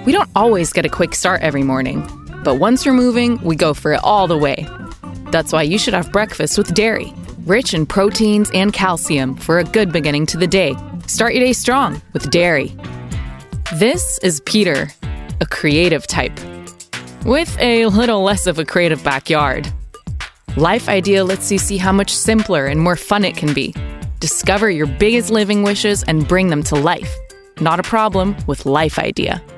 We don't always get a quick start every morning, but once we're moving, we go for it all the way. That's why you should have breakfast with dairy, rich in proteins and calcium for a good beginning to the day. Start your day strong with dairy. This is Peter, a creative type, with a little less of a creative backyard. Life Idea lets you see how much simpler and more fun it can be. Discover your biggest living wishes and bring them to life. Not a problem with Life Idea.